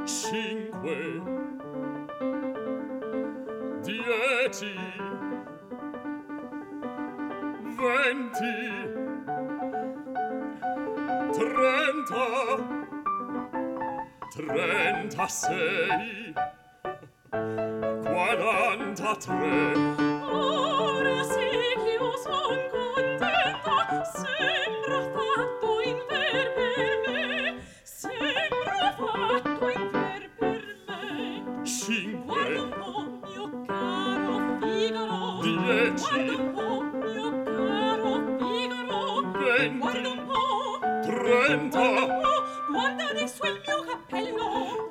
cinque, 10, 20, 30, 36, 43. Ora sì che io son contenta, sembra fatto in ver per me, sembra fatto in ver per me. 5, Guarda un po', mio caro Figaro, 10, guarda un po', mio caro Figaro, 20, guarda un po', 30, guarda un po', guarda adesso il mio cappello,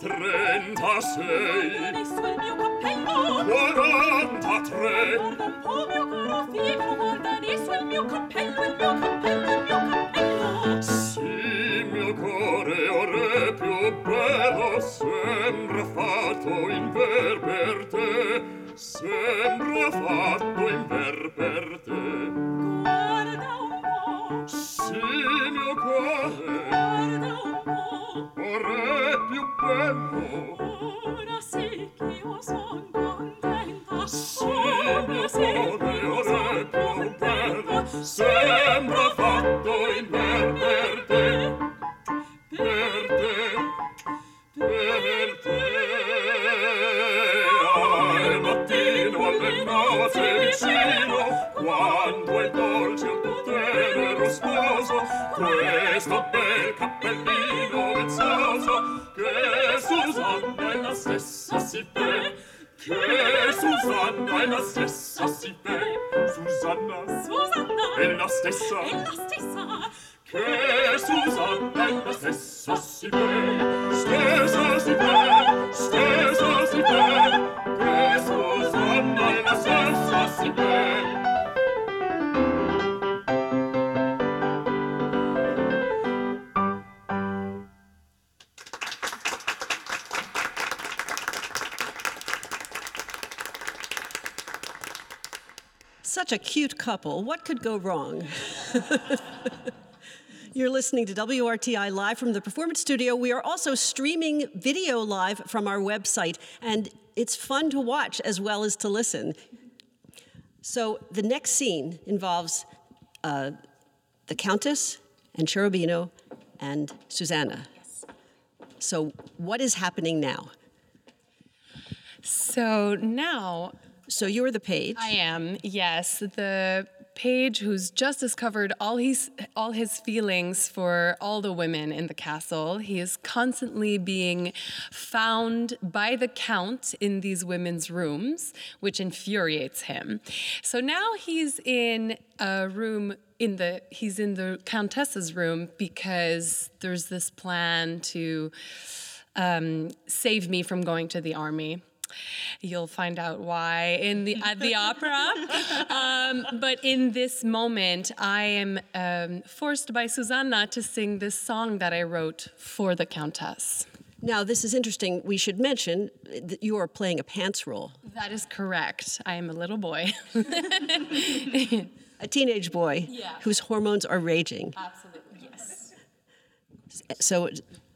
36, adesso il mio cappello, 43. guarda un po', mio caro Figaro, guarda adesso il mio cappello, il mio cappello, il mio cappello. Sì, mio cuore ora più bello sembra fatto in ver per te, sembra fatto in ver per te. Guarda un po', Sì, mio cuore guarda un po', ora più bello. ora sì che io son contenta, Sì, ora mio sì che cuore io ora son più bello contenta, sembra fatto in ver per te, per te, per te. Al mattino alle nozze vicino, quando è dolce il tuo tenero sposo, questo bel cappellino vezzoso, che Susanna è la stessa si fe, che Susanna è la stessa si fe, Susanna è la stessa, è la stessa, che Susanna è la stessa si fe, stessa si fe, stessa si fe, che Susanna è la stessa si fe. Such a cute couple. What could go wrong? You're listening to WRTI live from the Performance Studio. We are also streaming video live from our website, and it's fun to watch as well as to listen. So the next scene involves the Countess and Cherubino and Susanna. Yes. So what is happening now? So now So you're the page. I am, yes, the page who's just discovered all his feelings for all the women in the castle. He is constantly being found by the Count in these women's rooms, which infuriates him. So now he's in a room he's in the Countess's room because there's this plan to save me from going to the army. You'll find out why at the opera. But in this moment, I am forced by Susanna to sing this song that I wrote for the Countess. Now, this is interesting. We should mention that you are playing a pants role. That is correct. I am a little boy. A teenage boy whose hormones are raging. Absolutely, yes. So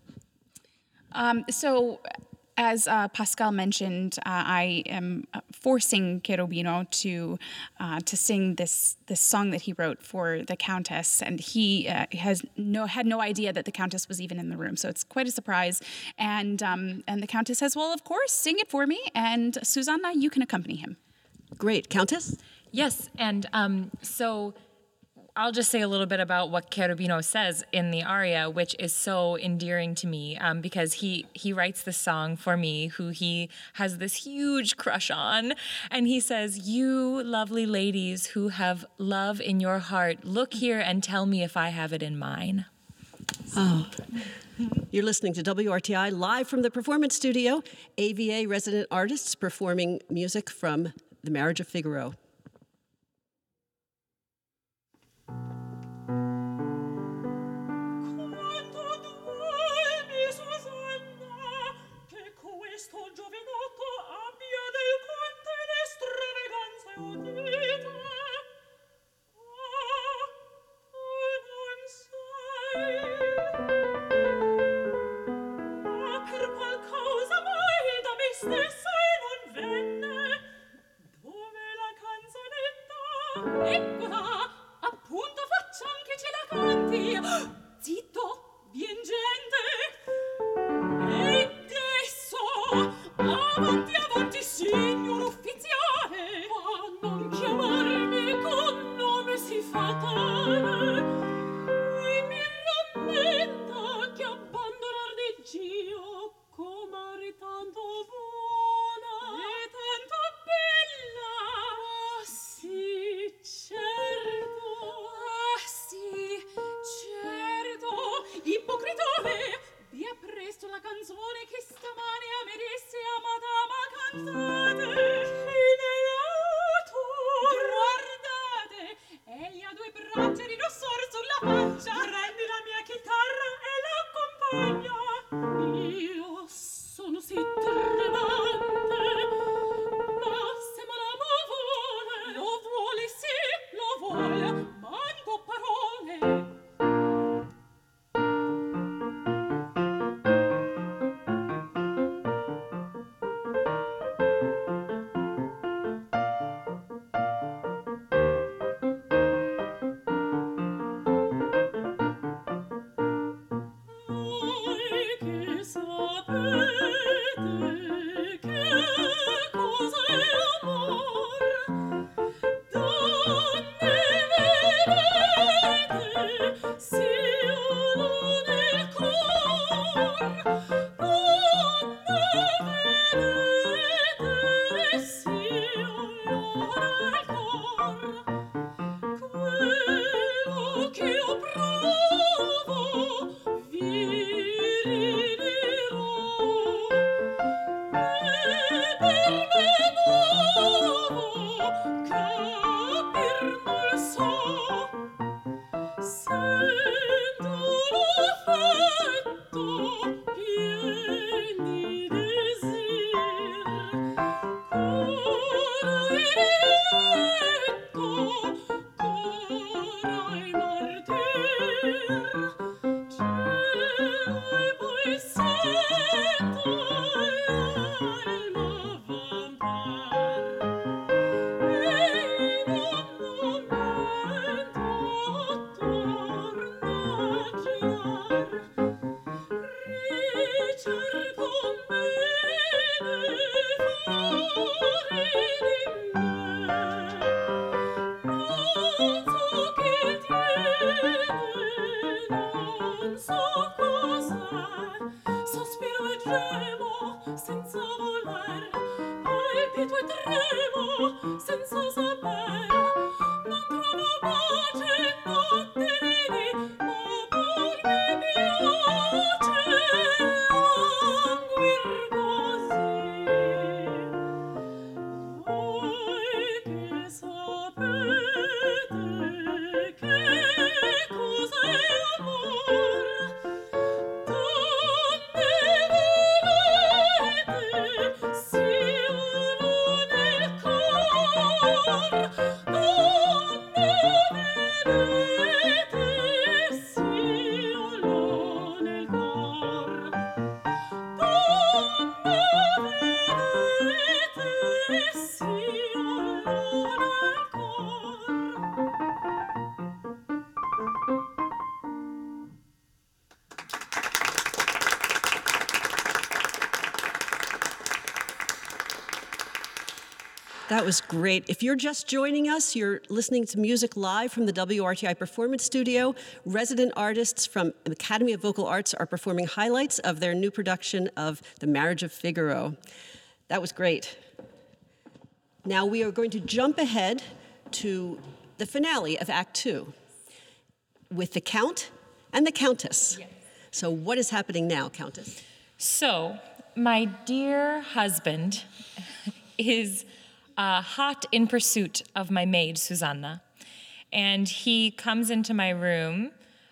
as Pascal mentioned, I am forcing Cherubino to sing this song that he wrote for the Countess, and he had no idea that the Countess was even in the room. So it's quite a surprise. And the Countess says, "Well, of course, sing it for me, and Susanna, you can accompany him." great. Countess? Yes, and so I'll just say a little bit about what Cherubino says in the aria, which is so endearing to me because he writes this song for me, who he has this huge crush on. And he says, "You lovely ladies who have love in your heart, look here and tell me if I have it in mine." Oh. You're listening to WRTI live from the Performance Studio, AVA resident artists performing music from The Marriage of Figaro. Per qual causa Zitto, vien gente. E adesso, avanti, avanti, signor ufficiale. Ma non chiamarmi con nome si fatale. E mi rammenta che abbandonar di Dio comare tanto buona e tanto bella. Ah, sì, certo. Ah, sì, certo. Ippocritone, via presto la canzone che stamane a me disse a madama cantate. Inelato, guardate, egli ha due braccia di rossor sulla faccia. Prendi la mia chitarra e l'accompagna. Io sono sì tremante, ma se madama vuole, sì, lo vuole, manco parole. Voi che sapete che cosa è amor, donne vedete, siano nel cor, donne vedete, siano nel cor. Quello che io provo vi dirò, e per me nuovo capir non so. Sento l'affetto pien di desir, cora e diletto, cora e martir. Cielo e poi sento l'alma vampar, e in un momento torna a girar. Ricerco bene fuori di me, non so che tiene, non so cos'è. Sospiro e gemo senza voler, palpito e tremo senza saper. Non trovo pace notte né dì, amor mi piace languir così. Voi che sapete che cosa è amor, donne vedete, siano nel cor, donne vedete, siano nel cor, donne vedete, siano nel cor. That was great. If you're just joining us, you're listening to music live from the WRTI Performance Studio. Resident artists from the Academy of Vocal Arts are performing highlights of their new production of The Marriage of Figaro. That was great. Now we are going to jump ahead to the finale of Act 2 with the Count and the Countess. Yes. So what is happening now, Countess? So, my dear husband is hot in pursuit of my maid, Susanna. And he comes into my room,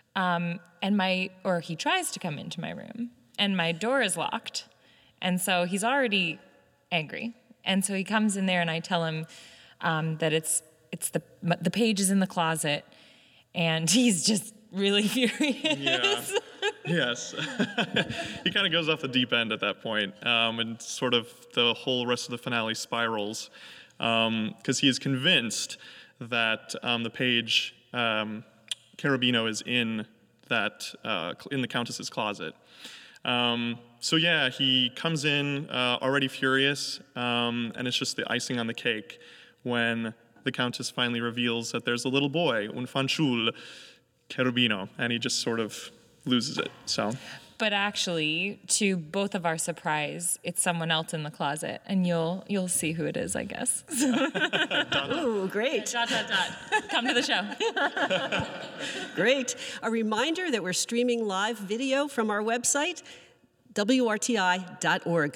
or he tries to come into my room, and my door is locked. And so he's already angry. And so he comes in there, and I tell him that it's the page is in the closet, and he's just really furious. Yeah. Yes. He kind of goes off the deep end at that point, and sort of the whole rest of the finale spirals, because he is convinced that the page Cherubino is in in the Countess's closet. So yeah, he comes in already furious, and it's just the icing on the cake when the Countess finally reveals that there's a little boy, un fanciul, Cherubino, and he just sort of loses it. So. But actually, to both of our surprise, it's someone else in the closet, and you'll see who it is, I guess. Ooh, great. ... Come to the show. Great. A reminder that we're streaming live video from our website, WRTI.org.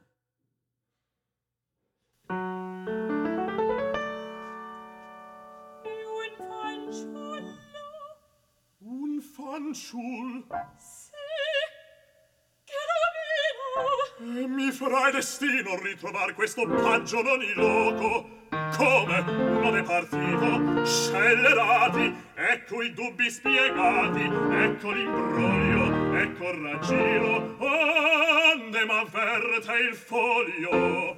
Un fanciul. E mi farai destino ritrovar questo paggio non in loco. Come? Non è partito? Scellerati, ecco i dubbi spiegati, ecco l'imbroglio, ecco il raggiro, onde m'avverte il foglio.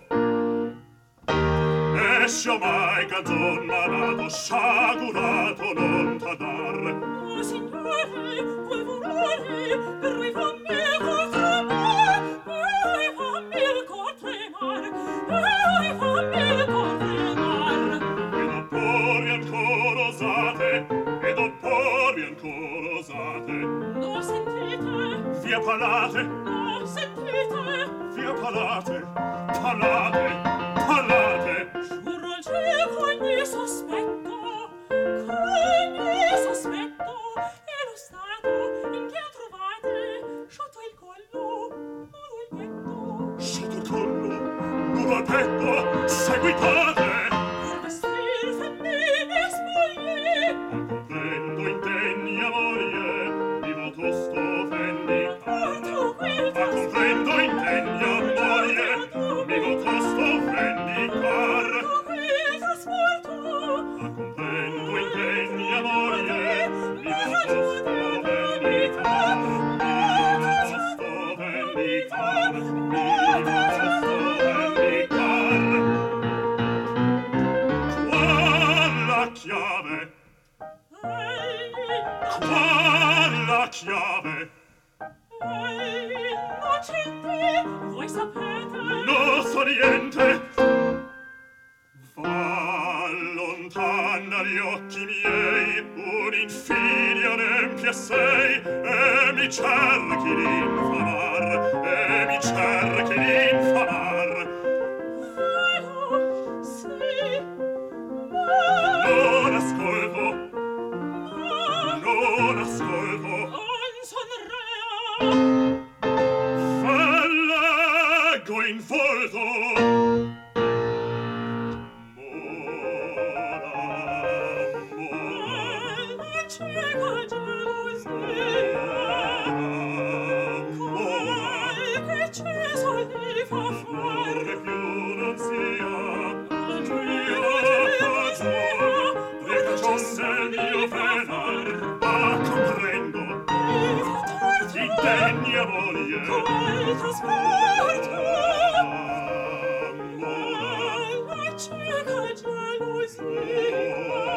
Esce mai canzon malato, sciagurato non t'adar. Oh, signore, voi volare, per voi fammi il cor tremar, per voi fammi il cor tremar, per voi fammi il cor tremar. Ed opporvi ancora osate, ed opporvi ancora osate. No, sentite, Via palate, no, sentite, via palate, palate, palate. giuro al cielo ogni sospetto, ogni sospetto, e lo stato in che trovate, sotto il collo, nudo il petto, Sotto il collo, nudo al petto, seguitate. per vestir femmine spoglie. Comprendo indegna moglie, vivo tosto vendicar. Ma comprendo indegna moglie, vivo tosto vendicar. Ma comprendo indegna moglie, vivo tosto vendicar. Vivo tosto vendicar, vivo tosto vendicar. Qual la chiave? Qual la chiave? Innocente, voi sapete, Non so niente. Va lontana gli occhi miei, un'infidia n'empie sei, e mi cerchi d'infamar, e mi cerchi d'infamar. vero, sì, Non ascolto, non ascolto. non son rea. Leggo in volto. La cieca gelosia, qualche ceso gli fa far. Che più non sia La mio cagion, le cagion del mio penar. Ah, comprendo, indegna moglie. qual trasporto, Amore, la cieca gelosia,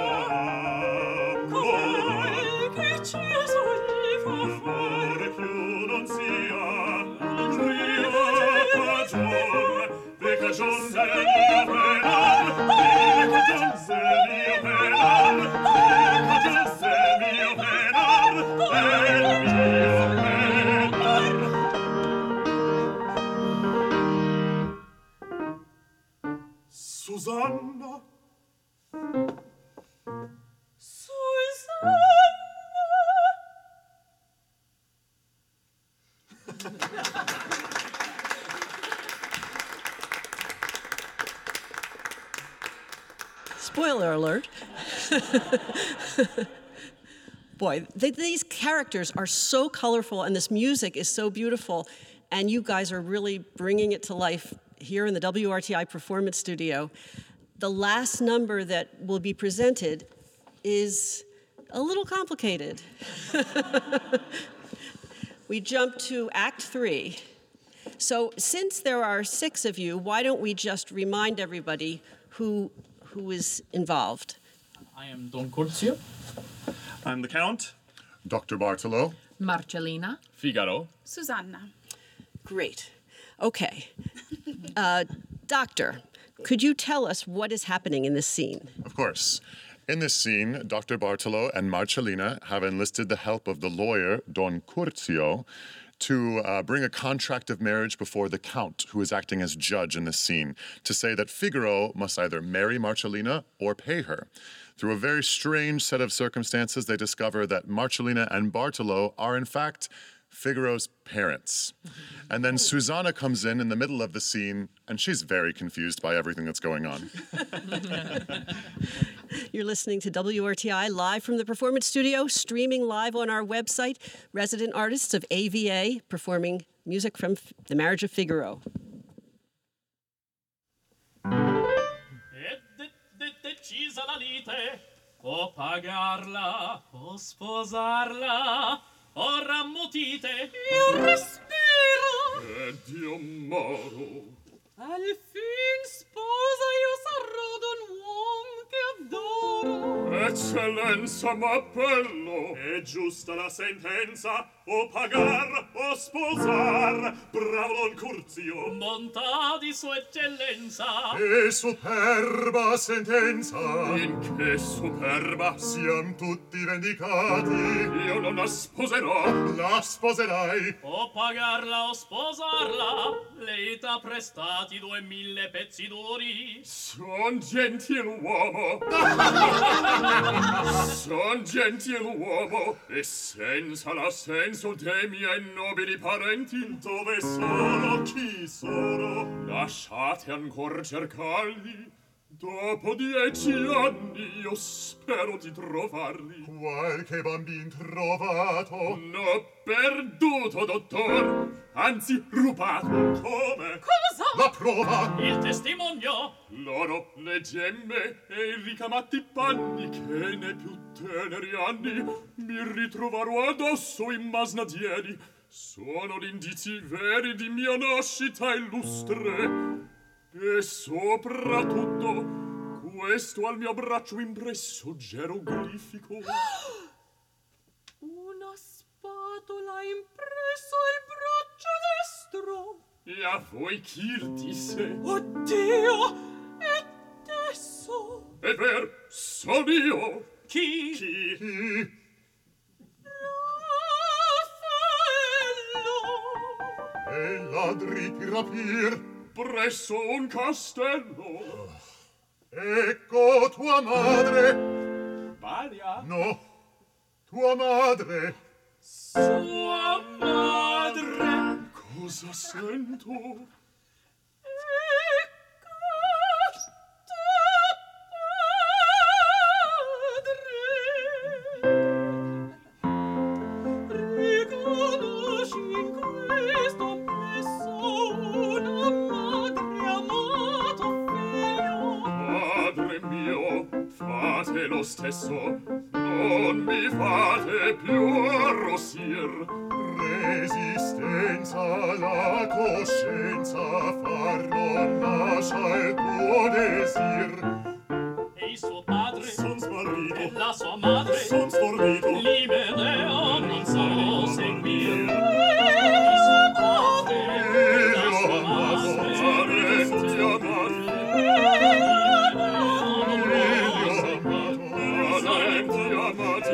qualche ceso gli fa far. amore più non sia mio cagion, le cagion del mio penar. Le cagion del mio penar, le cagion del mio penar, del mio penar. Susanna, Susanna. Spoiler alert. Boy, these characters are so colorful and this music is so beautiful, and you guys are really bringing it to life here in the WRTI Performance Studio. The last number that will be presented is a little complicated. We jump to Act 3. So since there are 6 of you, why don't we just remind everybody who is involved? I am Don Curzio. I'm the Count. Dr. Bartolo. Marcellina. Figaro. Susanna. Great. Okay. Doctor, could you tell us what is happening in this scene? Of course. In this scene, Dr. Bartolo and Marcellina have enlisted the help of the lawyer, Don Curzio, to bring a contract of marriage before the Count, who is acting as judge in this scene, to say that Figaro must either marry Marcellina or pay her. Through a very strange set of circumstances, they discover that Marcellina and Bartolo are, in fact, Figaro's parents. And then Susanna comes in the middle of the scene, and she's very confused by everything that's going on. You're listening to WRTI live from the Performance Studio, streaming live on our website. Resident artists of AVA performing music from The Marriage of Figaro. Decisa la lite, o pagarla, o sposarla, o rammutite. Io respiro. E Dio moro. Al fin sposa io sarò d'un uom che adoro. Eccellenza, m'appello. È giusta la sentenza, o pagar o sposar. Bravo Don Curzio. Bontà di sua eccellenza. E superba sentenza. In che superba? Siam tutti vendicati. Io non la sposerò. La sposerai. O pagarla o sposarla, lei t'ha prestati 2000 pezzi d'ori. Son gentiluomo. Son gentiluomo. E senza l'assenso de miei nobili parenti. Dove sono? Chi sono? Lasciate ancor cercarli. Dopo 10 anni io spero di trovarli. Qualche bambin trovato? No, perduto, dottor. Anzi, rubato. Come? Cosa? La prova! Il testimonio. L'oro, le gemme e i ricamati panni che nei più teneri anni mi ritrovarò addosso in masnadieri. Sono l'indizi veri di mia nascita illustre. E soprattutto questo al mio braccio impresso geroglifico. Una spatola impresso il braccio destro. E a voi chi disse? Oddio! E adesso? È ver, son io. Chi? Chi? Raffaello! E ladri di rapir? Presso un castello. Ecco tua madre. Balia? No, tua madre. Sua madre! Cosa sento? Ecco tuo padre! Riconosci in questo presso una madre amato figlio. Padre mio, fate lo stesso, non mi fate più arrossir. Resistenza alla coscienza far non nasce il tuo desir. E il suo padre Son smarrito, e la sua madre son stordito. li vedeo non so seguir. Il suo padre e la sua madre Parenti amati, parenti amati,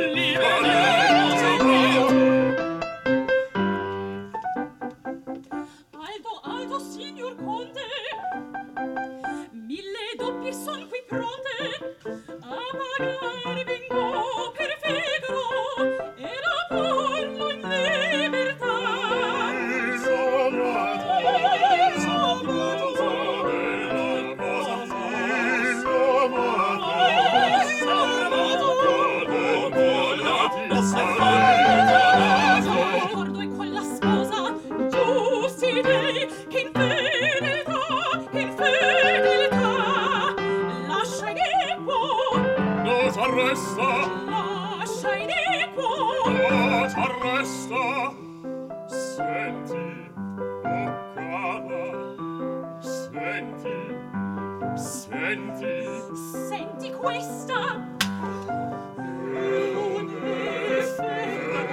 Alto, alto, signor conte, 1000 doppi son qui pronte, a pagar vengo per Figaro e a porlo in libertà. D'accordo e con la sposa, giusti dei, che in fedeltà, lascia inequo, non t'arresta, lascia inequo. non t'arresta. Senti, oh cara, senti, senti. Senti questa. Non è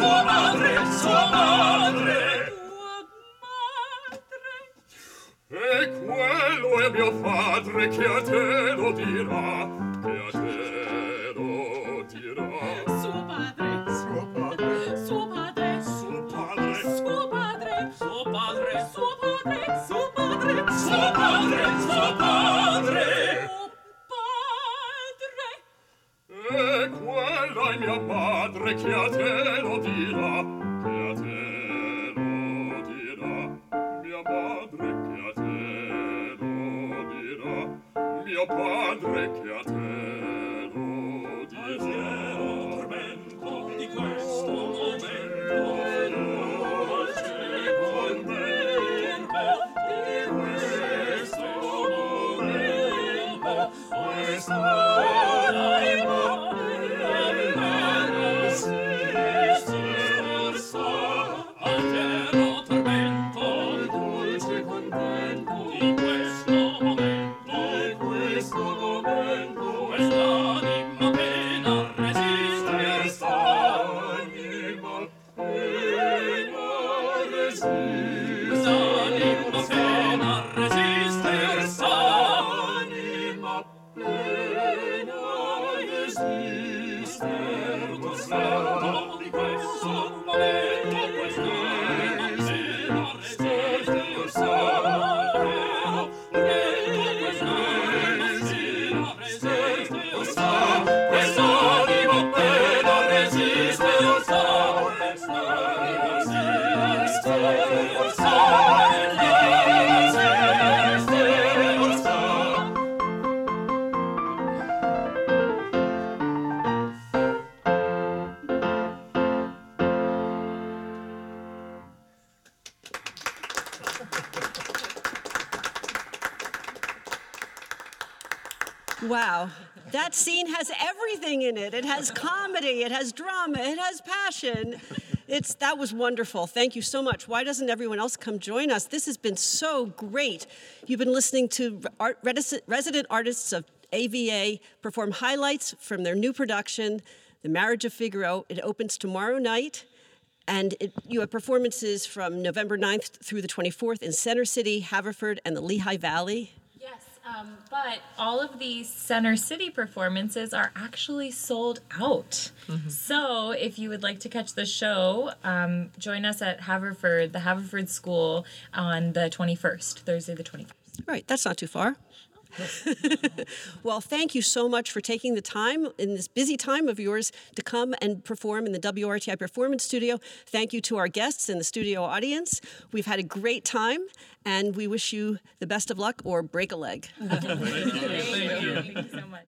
Sua madre, sua madre. E quello è mio padre che a te lo dirà, che a te lo dirà. Suo padre, Suo padre, suo padre, suo padre, suo padre, suo padre, suo padre, suo padre, suo padre, suo padre. E quella è mia madre che a te lo dirà, che a te lo dirà. Mia madre che a te lo dirà, mio padre che a te lo dirà. Tormento di questo momento, dolce convento, di questo momento, questa Wow. That scene has everything in it. It has comedy, it has drama, it has passion. That was wonderful. Thank you so much. Why doesn't everyone else come join us? This has been so great. You've been listening to resident artists of AVA perform highlights from their new production, The Marriage of Figaro. It opens tomorrow night. And you have performances from November 9th through the 24th in Center City, Haverford, and the Lehigh Valley. Yes, but all of these Center City performances are actually sold out. Mm-hmm. So if you would like to catch the show, join us at Haverford, the Haverford School, on the 21st, Thursday the 21st. Right, that's not too far. Well, thank you so much for taking the time in this busy time of yours to come and perform in the WRTI Performance Studio. Thank you to our guests and the studio audience. We've had a great time, and we wish you the best of luck or break a leg. Thank you so much.